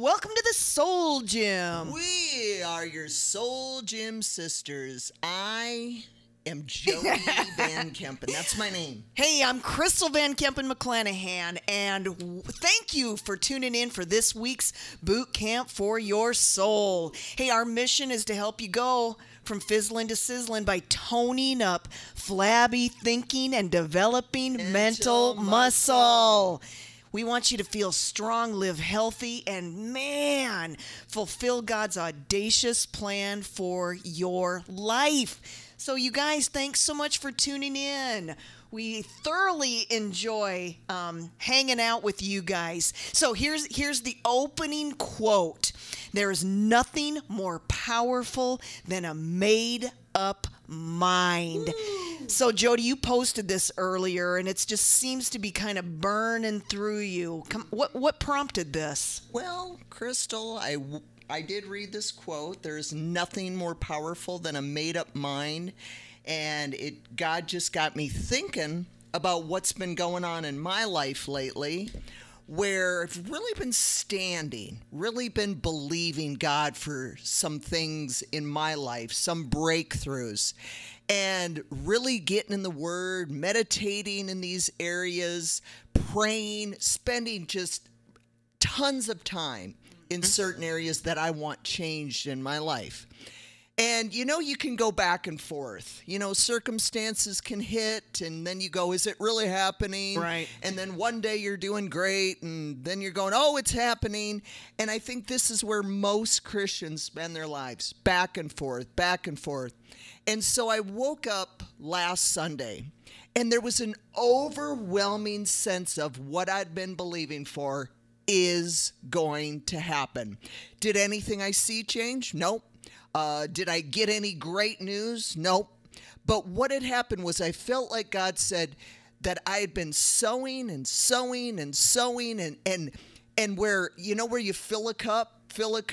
Welcome to the Soul Gym. We are your Soul Gym sisters. I am Jody Van Kempen. That's my name. Hey, I'm Crystal Van Kempen McClanahan, and thank you for tuning in for this week's Boot Camp for Your Soul. Hey, our mission is to help you go from fizzling to sizzling by toning up flabby thinking and developing mental muscle. We want you to feel strong, live healthy, and man, fulfill God's audacious plan for your life. So you guys, thanks so much for tuning in. We thoroughly enjoy hanging out with you guys. So here's the opening quote. There is nothing more powerful than a made-up mind. Ooh. So Jody, you posted this earlier, and it just seems to be kind of burning through you. What prompted this? Well, Crystal, I did read this quote. There's nothing more powerful than a made-up mind. And God just got me thinking about what's been going on in my life lately, where I've really been standing, really been believing God for some things in my life, some breakthroughs, and really getting in the Word, meditating in these areas, praying, spending just tons of time in certain areas that I want changed in my life. And, you can go back and forth. Circumstances can hit, and then you go, is it really happening? Right. And then one day you're doing great, and then you're going, oh, it's happening. And I think this is where most Christians spend their lives, back and forth, back and forth. And so I woke up last Sunday, and there was an overwhelming sense of what I'd been believing for is going to happen. Did anything I see change? Nope. Did I get any great news? Nope. But what had happened was I felt like God said that I had been sowing and sowing and sowing and where you fill a cup,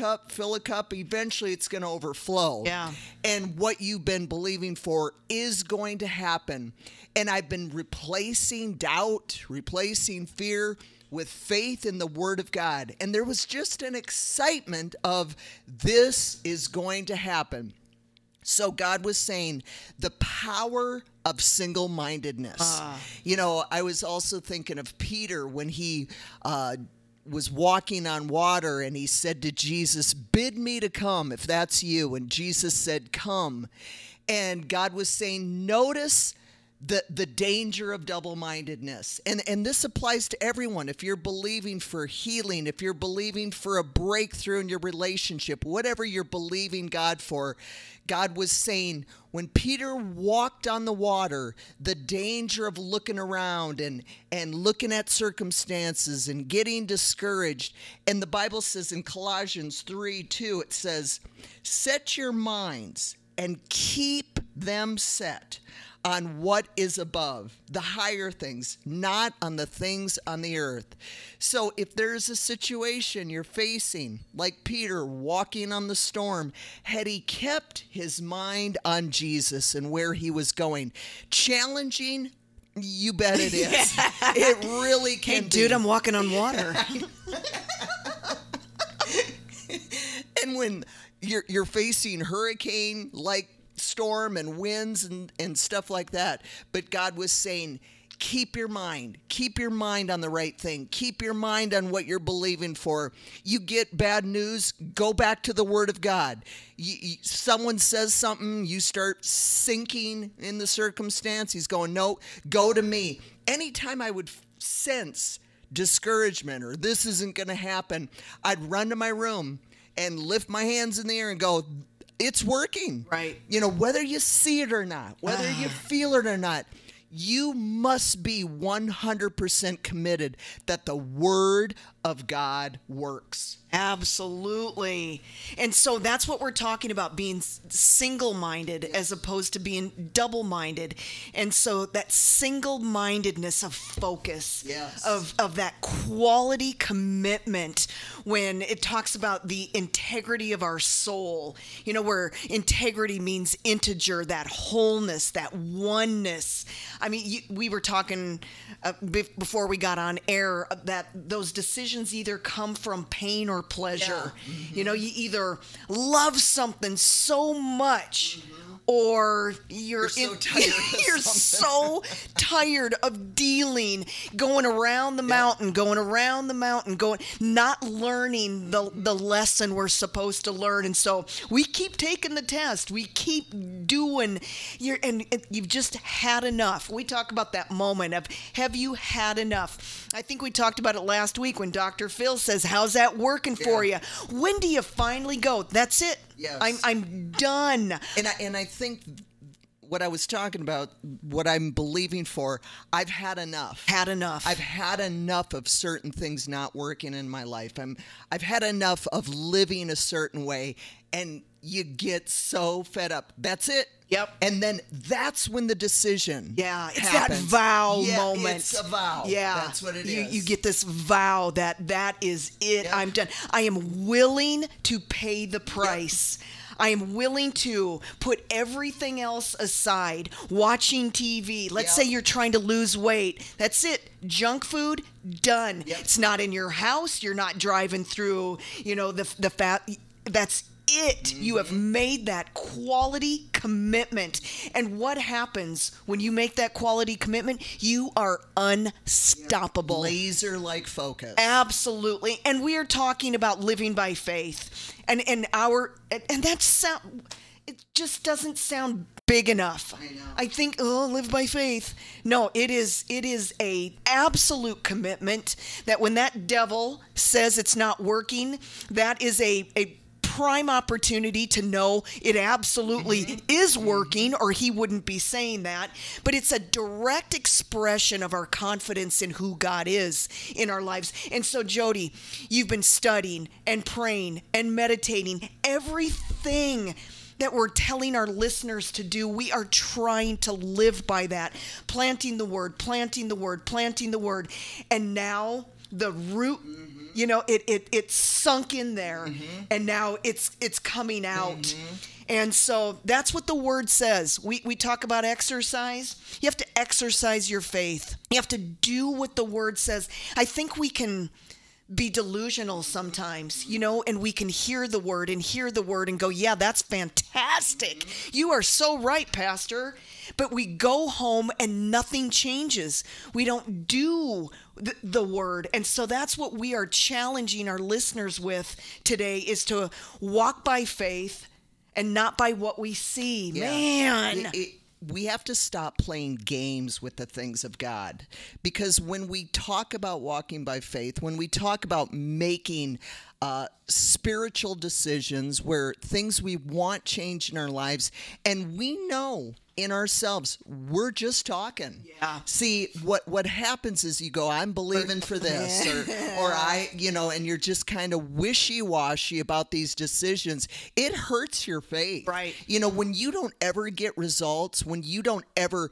eventually it's going to overflow. Yeah. And what you've been believing for is going to happen. And I've been replacing doubt, replacing fear with faith in the Word of God. And there was just an excitement of this is going to happen. So God was saying the power of single-mindedness. I was also thinking of Peter when he was walking on water and he said to Jesus, bid me to come if that's you. And Jesus said, come. And God was saying, notice the danger of double-mindedness. And this applies to everyone. If you're believing for healing, if you're believing for a breakthrough in your relationship, whatever you're believing God for, God was saying when Peter walked on the water, the danger of looking around and looking at circumstances and getting discouraged. And the Bible says in Colossians 3:2, it says, set your minds and keep them set on what is above, the higher things, not on the things on the earth. So if there's a situation you're facing, like Peter walking on the storm, had he kept his mind on Jesus and where he was going, challenging, you bet it is. Yeah. It really can be. Dude, I'm walking on water. And when you're facing hurricane-like storm and winds and stuff like that. But God was saying, keep your mind on the right thing. Keep your mind on what you're believing for. You get bad news, go back to the Word of God. Someone says something, you start sinking in the circumstance. He's going, no, go to me. Anytime I would sense discouragement or this isn't going to happen, I'd run to my room and lift my hands in the air and go, it's working. Right. Whether you see it or not, whether you feel it or not, you must be 100% committed that the Word of God works. Absolutely. And so that's what we're talking about, being single-minded as opposed to being double-minded. And so that single-mindedness of focus, yes, of that quality commitment when it talks about the integrity of our soul, you know, where integrity means integer, that wholeness, that oneness. I mean, we were talking before we got on air that those decisions either come from pain or pleasure. Yeah. Mm-hmm. You know, you either love something so much, or you're so tired of you're so tired of dealing, going around the mountain, not learning the lesson we're supposed to learn. And so we keep taking the test, we keep doing, and you've just had enough. We talk about that moment of, have you had enough? I think we talked about it last week when Dr. Phil says, how's that working for you? When do you finally go, that's it? Yes. I'm done. And I think what I was talking about, what I'm believing for, I've had enough. I've had enough of certain things not working in my life. I've had enough of living a certain way, and you get so fed up. That's it. Yep. And then that's when the decision it's happens. that vow moment. It's a vow. Yeah. That's what it is. You get this vow that is it. Yep. I'm done. I am willing to pay the price. Yep. I am willing to put everything else aside, watching TV. Let's say you're trying to lose weight. That's it. Junk food, done. Yep. It's not in your house. You're not driving through, the fat. That's it. Mm-hmm. You have made that quality commitment. And what happens when you make that quality commitment? You are unstoppable. Laser-like focus. Absolutely. And we are talking about living by faith. And that it just doesn't sound big enough. I know. I think, live by faith. No, it is a absolute commitment that when that devil says it's not working, that is a prime opportunity to know it absolutely is working, or he wouldn't be saying that. But it's a direct expression of our confidence in who God is in our lives. And so, Jody, you've been studying and praying and meditating. Everything that we're telling our listeners to do, we are trying to live by that. Planting the word, planting the word, planting the word. And now the root, it's sunk in there, and now it's coming out. And so that's what the word says. We talk about exercise. You have to exercise your faith. You have to do what the word says. I think we can be delusional sometimes, and we can hear the word and go, yeah, that's fantastic. You are so right, Pastor. But we go home and nothing changes. We don't do the word. And so that's what we are challenging our listeners with today, is to walk by faith and not by what we see. Yeah. Man. We have to stop playing games with the things of God, because when we talk about walking by faith, when we talk about making spiritual decisions where things we want change in our lives, and we know in ourselves we're just talking. Yeah. See, what happens is you go, I'm believing for this, or I, and you're just kind of wishy-washy about these decisions. It hurts your faith. Right. When you don't ever get results, when you don't ever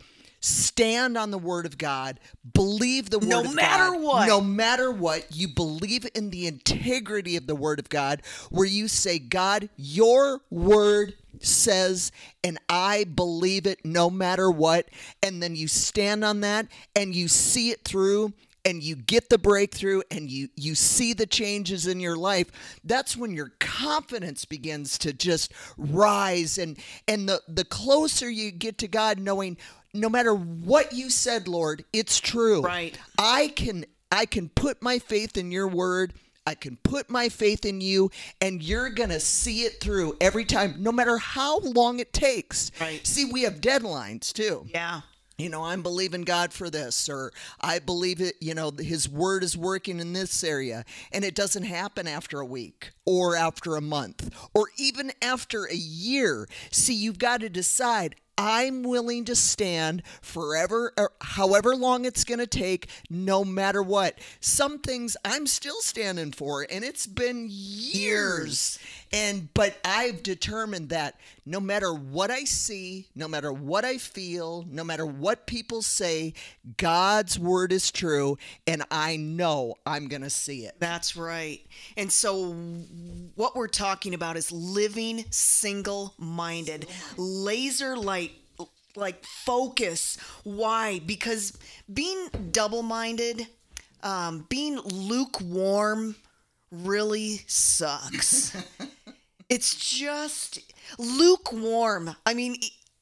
stand on the word of God, believe the word of God. No matter what, you believe in the integrity of the word of God, where you say, God, your word says, and I believe it no matter what. And then you stand on that and you see it through, and you get the breakthrough, and you see the changes in your life. That's when your confidence begins to just rise. And the closer you get to God, knowing no matter what you said, Lord, it's true. Right. I can put my faith in your word. I can put my faith in you, and you're going to see it through every time, no matter how long it takes. Right. See, we have deadlines too. Yeah. I'm believing God for this, or I believe it, his word is working in this area, and it doesn't happen after a week or after a month or even after a year. See, you've got to decide, I'm willing to stand forever, or however long it's going to take, no matter what. Some things I'm still standing for, and it's been years. But I've determined that no matter what I see, no matter what I feel, no matter what people say, God's word is true, and I know I'm going to see it. That's right. And so what we're talking about is living single-minded, laser like focus. Why? Because being double-minded, being lukewarm really sucks. It's just lukewarm. I mean,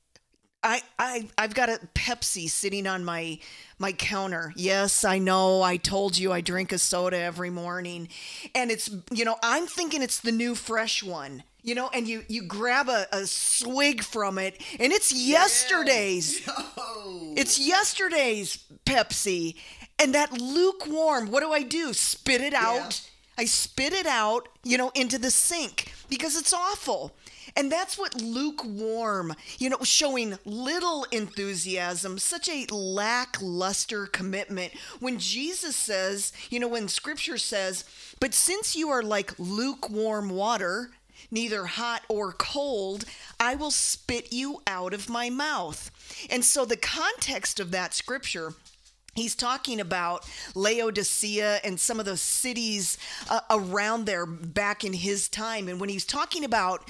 I've got a Pepsi sitting on my counter. Yes, I know. I told you I drink a soda every morning. And it's, I'm thinking it's the new fresh one. And you grab a swig from it, and it's yesterday's. Oh. It's yesterday's Pepsi. And that lukewarm, what do? Spit it out. Yeah. I spit it out, into the sink because it's awful. And that's what lukewarm, showing little enthusiasm, such a lackluster commitment. When Jesus says, when Scripture says, but since you are like lukewarm water, neither hot or cold, I will spit you out of my mouth. And so the context of that Scripture, he's talking about Laodicea and some of those cities around there back in his time. And when he's talking about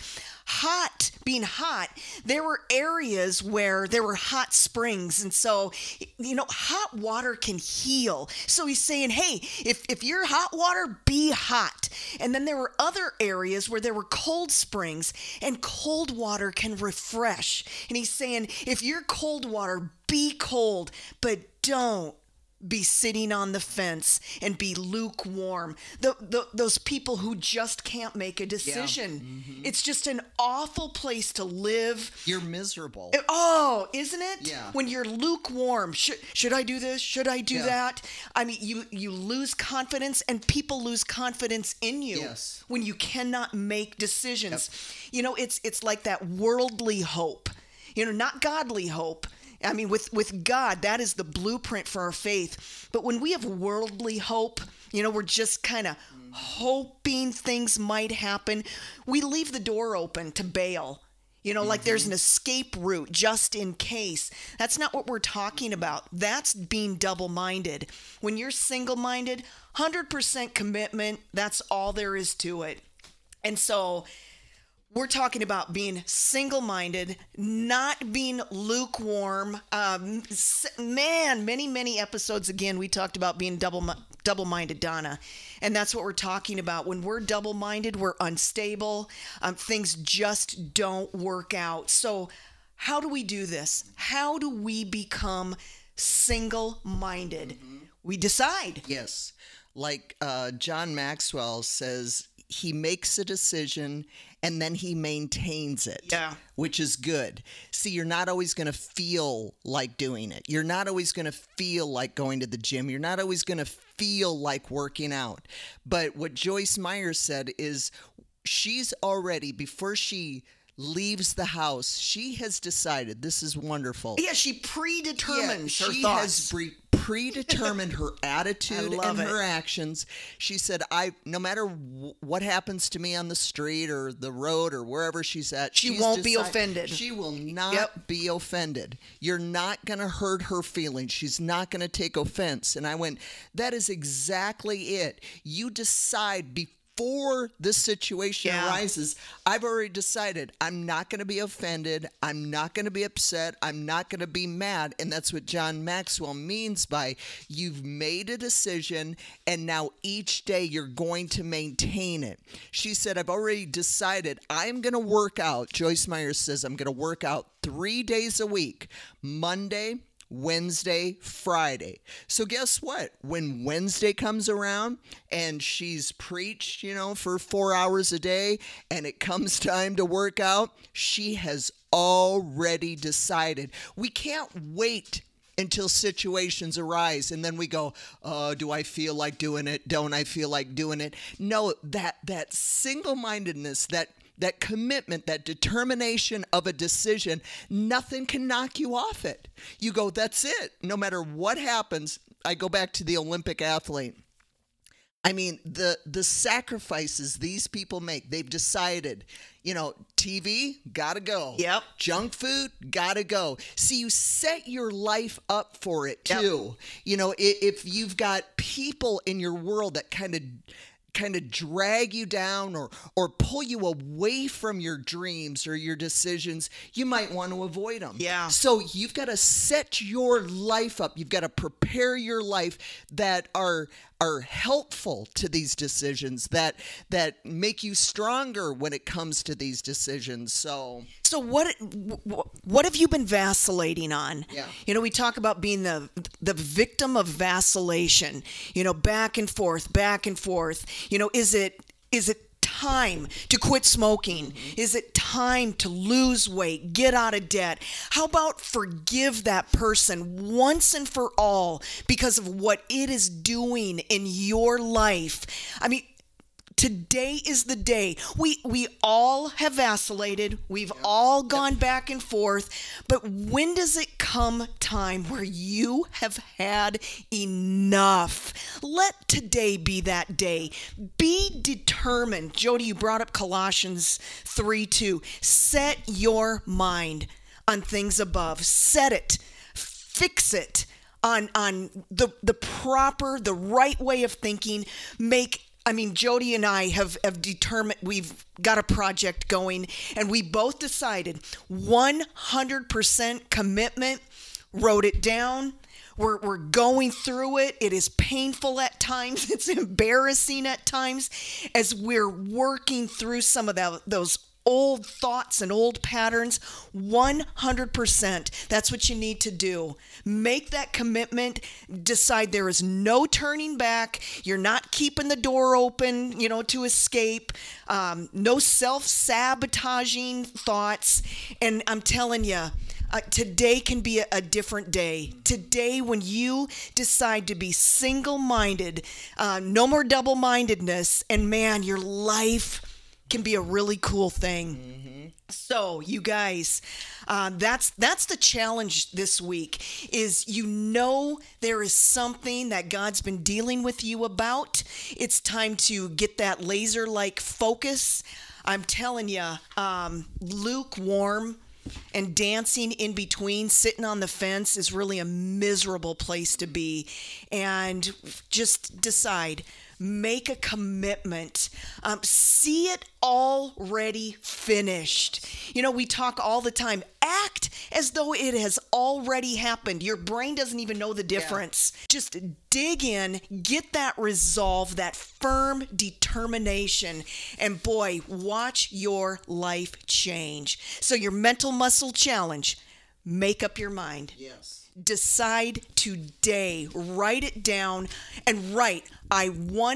being hot, there were areas where there were hot springs. And so, hot water can heal. So he's saying, hey, if you're hot water, be hot. And then there were other areas where there were cold springs, and cold water can refresh. And he's saying, if you're cold water, be cold, but don't be sitting on the fence and be lukewarm. Those people who just can't make a decision. Yeah. Mm-hmm. It's just an awful place to live. You're miserable. Oh, isn't it? Yeah. When you're lukewarm, should I do this? Should I do that? I mean, you lose confidence, and people lose confidence in you. Yes. When you cannot make decisions. Yep. It's like that worldly hope. Not godly hope. I mean, with God, that is the blueprint for our faith. But when we have worldly hope, we're just kind of hoping things might happen. We leave the door open to bail. Like there's an escape route just in case. That's not what we're talking about. That's being double-minded. When you're single-minded, 100% commitment, that's all there is to it. And so we're talking about being single-minded, not being lukewarm. Many episodes, again, we talked about being double-minded, Donna. And that's what we're talking about. When we're double-minded, we're unstable. Things just don't work out. So how do we do this? How do we become single-minded? Mm-hmm. We decide. Yes. Like John Maxwell says, he makes a decision and then he maintains it, which is good. See, you're not always going to feel like doing it. You're not always going to feel like going to the gym. You're not always going to feel like working out. But what Joyce Meyer said is she's already, before she leaves the house, she has decided, this is wonderful. Yeah, she predetermines her thoughts. She has predetermined her attitude and her actions. She said, no matter what happens to me on the street or the road or wherever she's at, she won't be offended. She will not be offended. You're not going to hurt her feelings. She's not going to take offense. And I went, that is exactly it. You decide before this situation arises, I've already decided I'm not going to be offended. I'm not going to be upset. I'm not going to be mad. And that's what John Maxwell means by you've made a decision and now each day you're going to maintain it. She said, I've already decided I'm going to work out. Joyce Meyer says I'm going to work out 3 days a week, Monday, Wednesday, Friday. So guess what? When Wednesday comes around and she's preached, for 4 hours a day and it comes time to work out, she has already decided. We can't wait until situations arise and then we go, do I feel like doing it? Don't I feel like doing it? No, that single-mindedness, that commitment, that determination of a decision, nothing can knock you off it. You go, that's it. No matter what happens, I go back to the Olympic athlete. I mean, the sacrifices these people make, they've decided, TV, gotta go. Yep. Junk food, gotta go. See, you set your life up for it too. Yep. If you've got people in your world that kind of drag you down or pull you away from your dreams or your decisions, you might want to avoid them. Yeah. So you've got to set your life up. You've got to prepare your life that are helpful to these decisions, that make you stronger when it comes to these decisions. So what have you been vacillating on? Yeah. We talk about being the victim of vacillation, back and forth. Is it time to quit smoking? Mm-hmm. Is it time to lose weight, get out of debt? How about forgive that person once and for all because of what it is doing in your life? I mean, today is the day. We all have vacillated. We've all gone back and forth. But when does it come time where you have had enough? Let today be that day. Be determined. Jody, you brought up Colossians 3:2. Set your mind on things above. Set it. Fix it on the right way of thinking. Jody and I have determined, we've got a project going, and we both decided 100% commitment, wrote it down. We're going through it. It is painful at times. It's embarrassing at times as we're working through some of those old thoughts and old patterns. 100%. That's what you need to do. Make that commitment. Decide there is no turning back. You're not keeping the door open, to escape. No self-sabotaging thoughts. And I'm telling you, today can be a different day. Today, when you decide to be single-minded, no more double-mindedness, and man, your life can be a really cool thing. Mm-hmm. So, you guys, that's the challenge this week. Is there is something that God's been dealing with you about. It's time to get that laser-like focus. I'm telling you, lukewarm and dancing in between, sitting on the fence, is really a miserable place to be. And just decide. Make a commitment. See it already finished. We talk all the time. Act as though it has already happened. Your brain doesn't even know the difference. Yeah. Just dig in, get that resolve, that firm determination, and boy, watch your life change. So your mental muscle challenge, make up your mind. Yes. Decide today, write it down, and write, I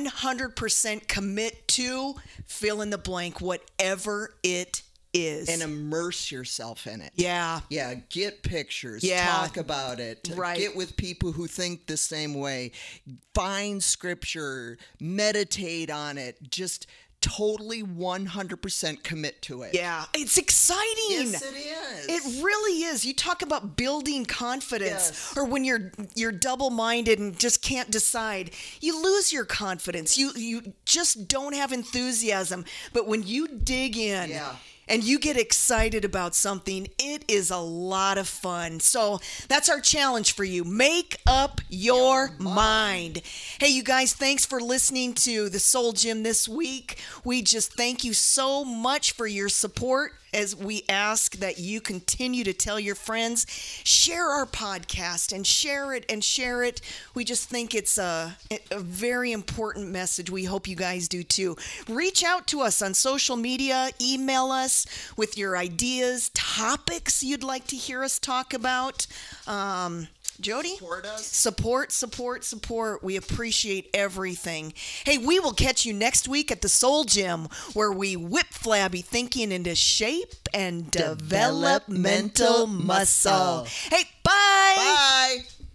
100% commit to fill in the blank, whatever it is. And immerse yourself in it. Yeah. Yeah, get pictures. Yeah. Talk about it. Right. Get with people who think the same way. Find scripture. Meditate on it. Just totally 100% commit to it. Yeah, it's exciting. Yes, it is. It really is. You talk about building confidence, yes. Or when you're double-minded and just can't decide, you lose your confidence. You just don't have enthusiasm. But when you dig in, yeah. and you get excited about something, it is a lot of fun. So that's our challenge for you. Make up your mind. Hey, you guys, thanks for listening to the Soul Gym this week. We just thank you so much for your support as we ask that you continue to tell your friends, share our podcast and share it. We just think it's a very important message. We hope you guys do too. Reach out to us on social media, email us with your ideas, topics you'd like to hear us talk about. Jody? Support us. Support. We appreciate everything. Hey, we will catch you next week at the Soul Gym, where we whip flabby thinking into shape and developmental muscle. Hey, bye! Bye!